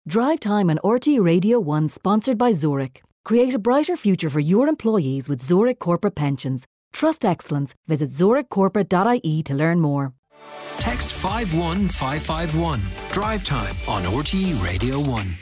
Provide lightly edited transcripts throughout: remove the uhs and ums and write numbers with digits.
Drive Time on RTE Radio 1, sponsored by Zurich. Create a brighter future for your employees with Zurich Corporate Pensions. Trust excellence. Visit zurichcorporate.ie to learn more. Text 51551. Drive Time on RTE Radio 1.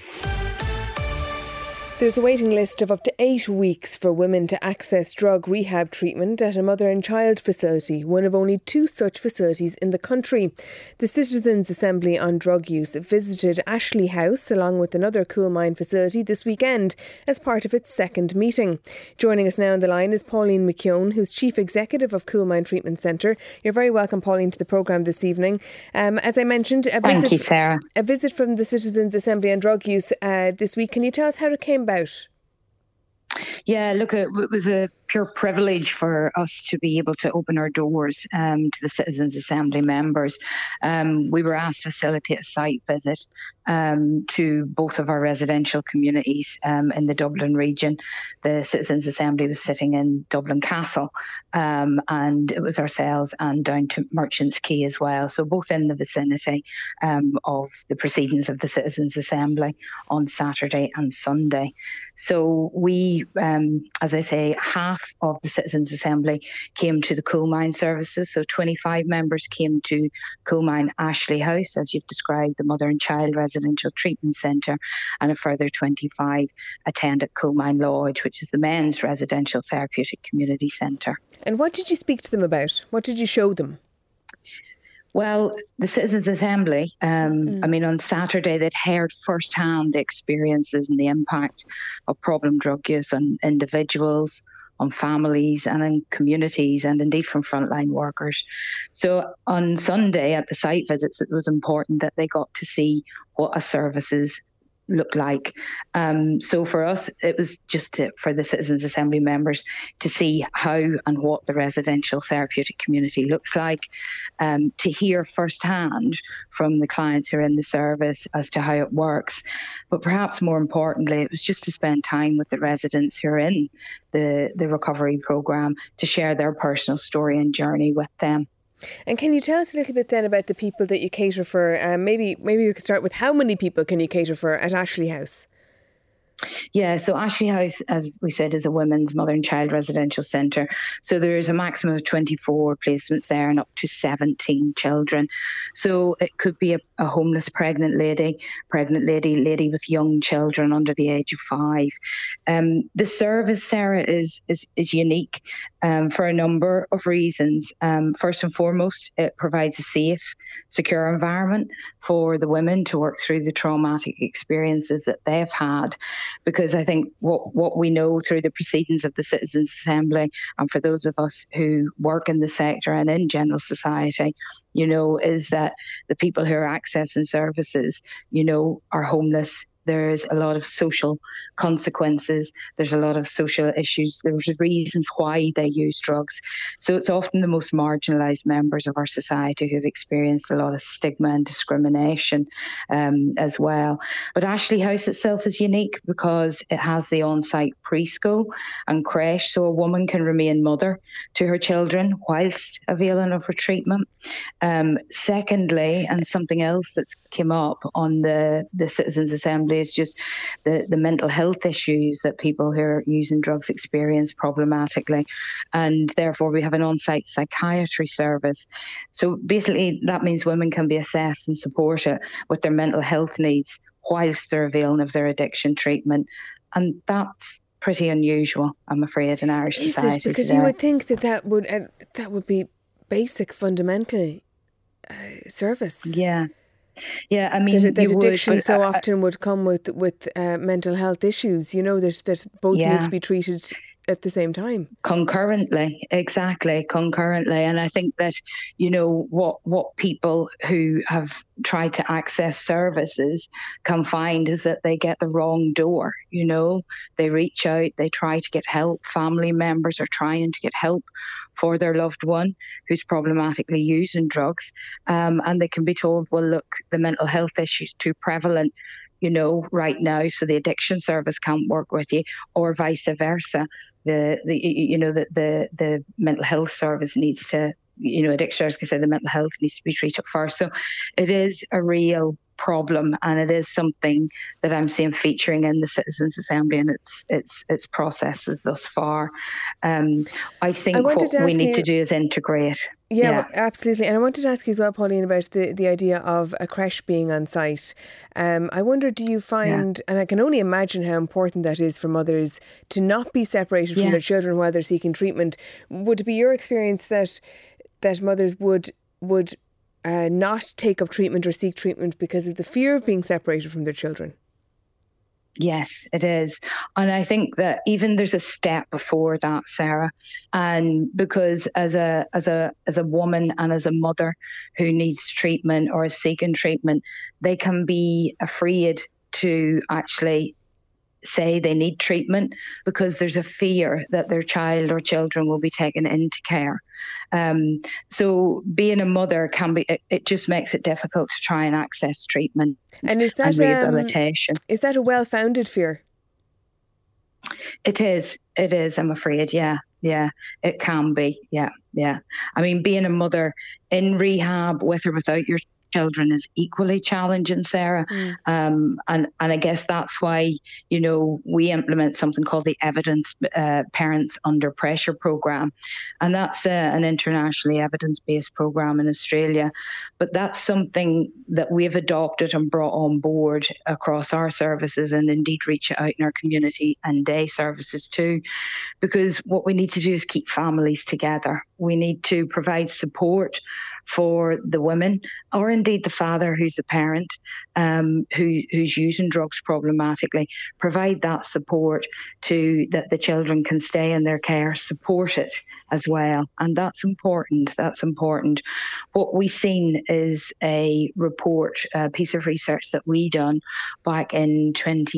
There's a waiting list of up to 8 weeks for women to access drug rehab treatment at a mother and child facility, one of only 2 such facilities in the country. The Citizens' Assembly on Drug Use visited Ashley House along with another Coolmine facility this weekend as part of its second meeting. Joining us now on the line is Pauline McKeown, who's Chief Executive of Coolmine Treatment Centre. You're very welcome, Pauline, to the programme this evening. As I mentioned, Thank you, Sarah. A visit from the Citizens' Assembly on Drug Use this week. Can you tell us how it came about? Yeah, look, it was a pure privilege for us to be able to open our doors to the Citizens' Assembly members. We were asked to facilitate a site visit to both of our residential communities in the Dublin region. The Citizens' Assembly was sitting in Dublin Castle, and it was ourselves and down to Merchants Quay as well. So both in the vicinity of the proceedings of the Citizens' Assembly on Saturday and Sunday. So we, as I say, half of the Citizens' Assembly came to the Coolmine services. So 25 members came to Coolmine Ashley House, as you've described, the Mother and Child Residential Treatment Centre, and a further 25 attended Coolmine Lodge, which is the Men's Residential Therapeutic Community Centre. And what did you speak to them about? What did you show them? Well, the Citizens' Assembly, on Saturday, they'd heard firsthand the experiences and the impact of problem drug use on individuals, on families and in communities, and indeed from frontline workers. So on Sunday at the site visits, it was important that they got to see what a services look like. So for us, it was just for the Citizens' Assembly members to see how and what the residential therapeutic community looks like, to hear firsthand from the clients who are in the service as to how it works. But perhaps more importantly, it was just to spend time with the residents who are in the recovery programme to share their personal story and journey with them. And can you tell us a little bit then about the people that you cater for? Maybe we could start with how many people can you cater for at Ashley House? Yeah, so Ashley House, as we said, is a women's mother and child residential centre. So there's a maximum of 24 placements there and up to 17 children. So it could be a homeless pregnant lady with young children under the age of 5. The service, Sarah, is unique for a number of reasons. First and foremost, it provides a safe, secure environment for the women to work through the traumatic experiences that they've had. Because I think what we know through the proceedings of the Citizens' Assembly, and for those of us who work in the sector and in general society, is that the people who are accessing services, are homeless. There's a lot of social consequences. There's a lot of social issues. There's reasons why they use drugs. So it's often the most marginalised members of our society who've experienced a lot of stigma and discrimination as well. But Ashley House itself is unique because it has the on-site preschool and creche, so a woman can remain mother to her children whilst availing of her treatment. Secondly, and something else that's come up on the Citizens' Assembly, is just the mental health issues that people who are using drugs experience problematically. And therefore, we have an on-site psychiatry service. So basically, that means women can be assessed and supported with their mental health needs whilst they're availing of their addiction treatment. And that's pretty unusual, I'm afraid, in Irish society today. Because you would think that would be basic, fundamental service. Yeah. Yeah, I mean, that addiction so often would come with mental health issues, that both need to be treated at the same time. Concurrently. And I think that, what people who have tried to access services can find is that they get the wrong door. They reach out, they try to get help. Family members are trying to get help for their loved one who's problematically using drugs. And they can be told, well, look, the mental health issue is too prevalent, right now, so the addiction service can't work with you, or vice versa. The mental health service needs to, addiction service can say the mental health needs to be treated first. So it is a real problem, and it is something that I'm seeing featuring in the Citizens Assembly and its processes thus far. I think what we need to do is integrate. Yeah, absolutely. And I wanted to ask you as well, Pauline, about the idea of a creche being on site. I wonder, do you find, and I can only imagine how important that is for mothers to not be separated from their children while they're seeking treatment. Would it be your experience that mothers would not take up treatment or seek treatment because of the fear of being separated from their children? Yes, it is. And I think that even there's a step before that, Sarah. And because as a woman and as a mother who needs treatment or is seeking treatment, they can be afraid to actually say they need treatment because there's a fear that their child or children will be taken into care. So being a mother it just makes it difficult to try and access treatment and rehabilitation. Is that a well-founded fear? It is, I'm afraid. Yeah, it can be. Yeah. I mean, being a mother in rehab with or without your children is equally challenging, Sarah. And I guess that's why, we implement something called the Evidence Parents Under Pressure program. And that's an internationally evidence-based program in Australia. But that's something that we've adopted and brought on board across our services and indeed reach out in our community and day services too. Because what we need to do is keep families together. We need to provide support for the women or indeed the father who's a parent who's using drugs problematically, provide that support that the children can stay in their care, support it as well. And that's important. What we've seen is a report, a piece of research that we done back in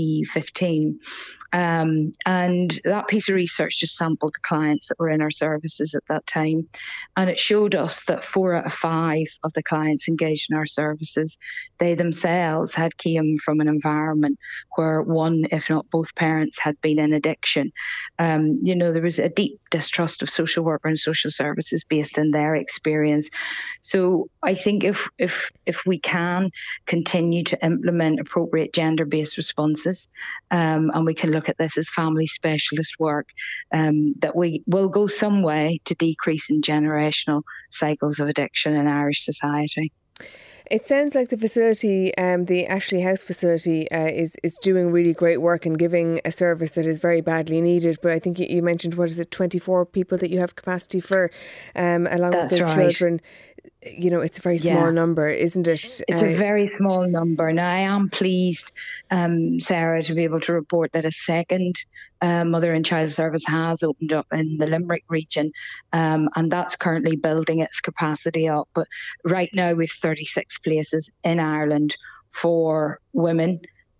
2015. And that piece of research just sampled the clients that were in our services at that time. And it showed us that 4 out of 5 of the clients engaged in our services, they themselves had came from an environment where one, if not both parents had been in addiction. There was a deep distrust of social worker and social services based in their experience. So I think if we can continue to implement appropriate gender-based responses, and we can look at this as family specialist work, that we will go some way to decreasing generational cycles of addiction in Irish society. It sounds like the facility, the Ashley House facility, is doing really great work and giving a service that is very badly needed. But I think you mentioned, 24 people that you have capacity for, along with their children. It's a very small number, isn't it? It's a very small number. Now, I am pleased, Sarah, to be able to report that a second mother and child service has opened up in the Limerick region, and that's currently building its capacity up. But right now, we have 36 places in Ireland for women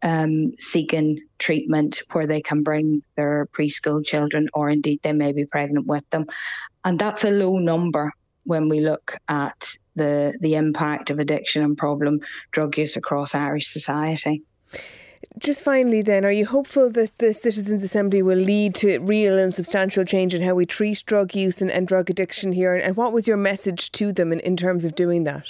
seeking treatment where they can bring their preschool children, or indeed they may be pregnant with them. And that's a low number when we look at the impact of addiction and problem drug use across Irish society. Just finally then, are you hopeful that the Citizens Assembly will lead to real and substantial change in how we treat drug use and drug addiction here? And what was your message to them in terms of doing that?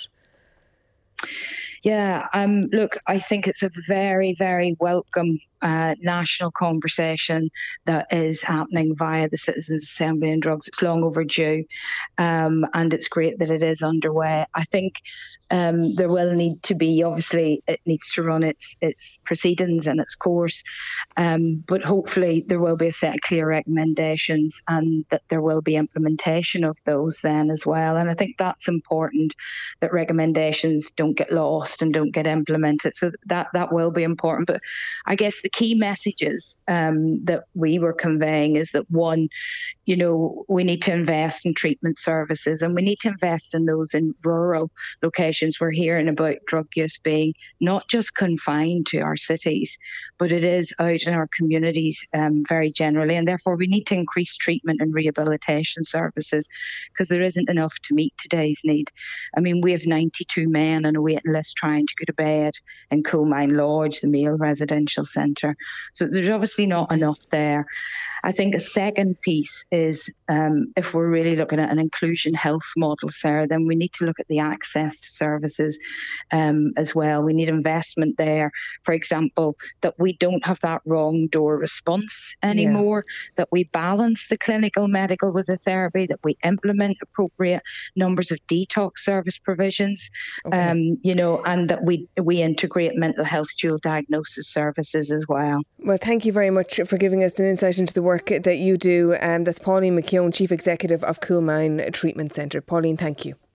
Yeah, look, I think it's a very, very welcome national conversation that is happening via the Citizens Assembly on Drugs. It's long overdue, and it's great that it is underway. I think there will need to be, obviously, it needs to run its proceedings and its course, but hopefully there will be a set of clear recommendations and that there will be implementation of those then as well. And I think that's important, that recommendations don't get lost and don't get implemented. So that will be important. But I guess the key messages that we were conveying is that, one, we need to invest in treatment services, and we need to invest in those in rural locations. We're hearing about drug use being not just confined to our cities, but it is out in our communities very generally. And therefore, we need to increase treatment and rehabilitation services because there isn't enough to meet today's need. I mean, we have 92 men on a waiting list trying to go to bed in Coolmine Lodge, the male residential centre. So there's obviously not enough there. I think a second piece is if we're really looking at an inclusion health model, Sarah, then we need to look at the access to services as well. We need investment there. For example, that we don't have that wrong door response anymore, that we balance the clinical medical with the therapy, that we implement appropriate numbers of detox service provisions, and that we integrate mental health dual diagnosis services as well. Well, thank you very much for giving us an insight into the work that you do. That's Pauline McKeown, Chief Executive of Coolmine Treatment Centre. Pauline, thank you.